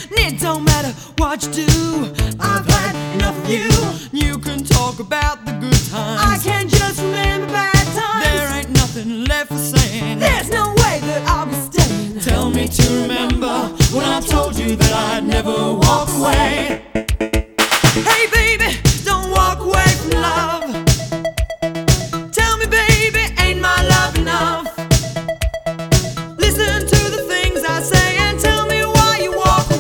It don't matter what you do, I've had enough of you. You can talk about the good times, I can just remember bad times. There ain't nothing left for saying, there's no way that I'll be staying. Tell me to remember when I told you that I'd never walk away.